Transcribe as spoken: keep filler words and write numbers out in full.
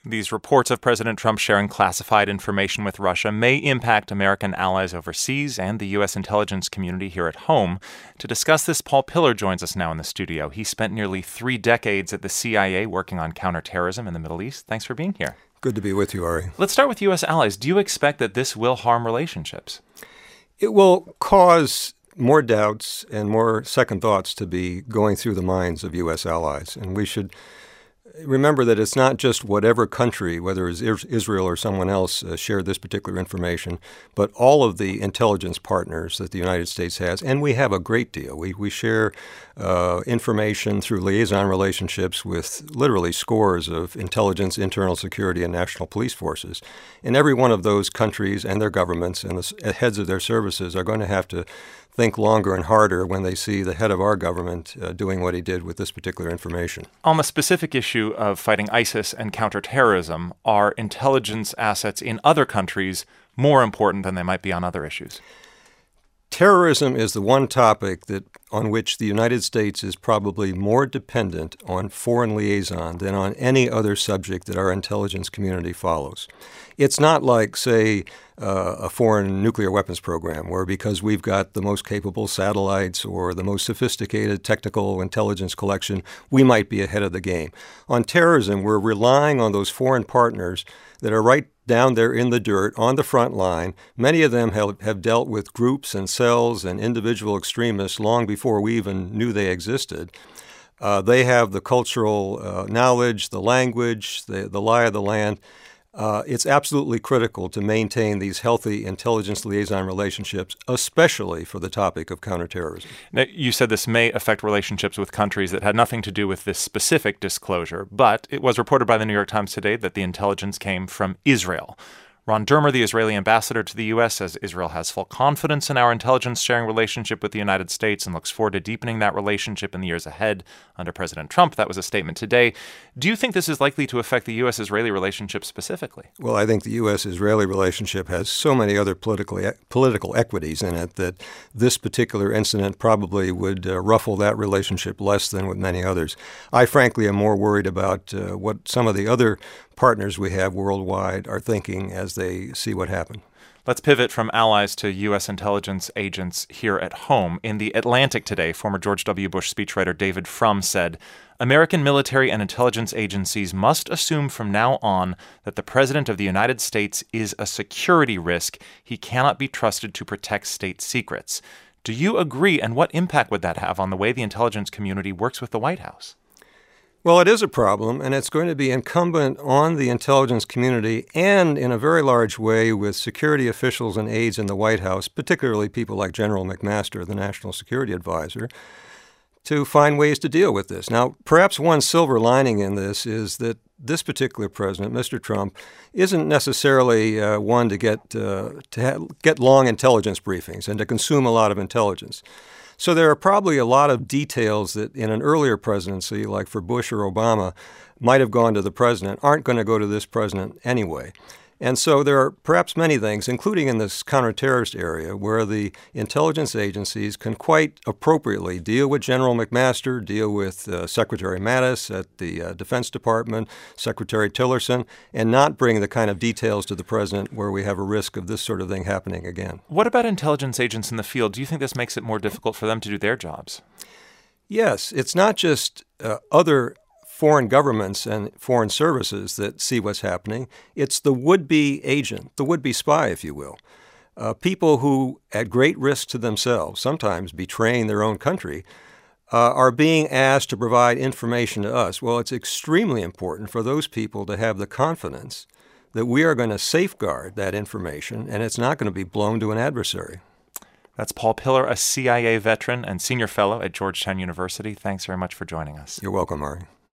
These reports of President Trump sharing classified information with Russia may impact American allies overseas and the U S intelligence community here at home. To discuss this, Paul Pillar joins us now in the studio. He spent nearly three decades at the C I A working on counterterrorism in the Middle East. Thanks for being here. Good to be with you, Ari. Let's start with U S allies. Do you expect that this will harm relationships? It will cause more doubts and more second thoughts to be going through the minds of U S allies. And we should remember that it's not just whatever country, whether it's Israel or someone else, uh, shared this particular information, but all of the intelligence partners that the United States has. And we have a great deal. We, we share uh, information through liaison relationships with literally scores of intelligence, internal security, and national police forces. And every one of those countries and their governments and the heads of their services are going to have to think longer and harder when they see the head of our government uh, doing what he did with this particular information. On the specific issue of fighting ISIS and counterterrorism, are intelligence assets in other countries more important than they might be on other issues? Terrorism is the one topic that on which the United States is probably more dependent on foreign liaison than on any other subject that our intelligence community follows. It's not like, say, uh, a foreign nuclear weapons program, where because we've got the most capable satellites or the most sophisticated technical intelligence collection, we might be ahead of the game. On terrorism, we're relying on those foreign partners that are right down there in the dirt, on the front line. Many of them have, have dealt with groups and cells and individual extremists long before we even knew they existed. Uh, they have the cultural uh, knowledge, the language, the, the lie of the land. Uh, it's absolutely critical to maintain these healthy intelligence liaison relationships, especially for the topic of counterterrorism. Now, you said this may affect relationships with countries that had nothing to do with this specific disclosure, but it was reported by the New York Times today that the intelligence came from Israel. Ron Dermer, the Israeli ambassador to the U S, says Israel has full confidence in our intelligence-sharing relationship with the United States and looks forward to deepening that relationship in the years ahead under President Trump. That was a statement today. Do you think this is likely to affect the U S-Israeli relationship specifically? Well, I think the U S-Israeli relationship has so many other political political equities in it that this particular incident probably would uh, ruffle that relationship less than with many others. I frankly am more worried about uh, what some of the other partners we have worldwide are thinking as they see what happened. Let's pivot from allies to U S intelligence agents here at home. In The Atlantic today, former George W. Bush speechwriter David Frum said, American military and intelligence agencies must assume from now on that the President of the United States is a security risk. He cannot be trusted to protect state secrets. Do you agree, and what impact would that have on the way the intelligence community works with the White House? Well, it is a problem, and it's going to be incumbent on the intelligence community and, in a very large way, with security officials and aides in the White House, particularly people like General McMaster, the National Security Advisor, to find ways to deal with this. Now, perhaps one silver lining in this is that this particular president, Mister Trump, isn't necessarily uh, one to get uh, to ha- get long intelligence briefings and to consume a lot of intelligence. So there are probably a lot of details that in an earlier presidency, like for Bush or Obama, might have gone to the president, aren't going to go to this president anyway. And so there are perhaps many things, including in this counterterrorist area, where the intelligence agencies can quite appropriately deal with General McMaster, deal with uh, Secretary Mattis at the uh, Defense Department, Secretary Tillerson, and not bring the kind of details to the president where we have a risk of this sort of thing happening again. What about intelligence agents in the field? Do you think this makes it more difficult for them to do their jobs? Yes. It's not just uh, other foreign governments and foreign services that see what's happening. It's the would-be agent, the would-be spy, if you will. Uh, people who, at great risk to themselves, sometimes betraying their own country, uh, are being asked to provide information to us. Well, it's extremely important for those people to have the confidence that we are going to safeguard that information and it's not going to be blown to an adversary. That's Paul Pillar, a C I A veteran and senior fellow at Georgetown University. Thanks very much for joining us. You're welcome, Ari.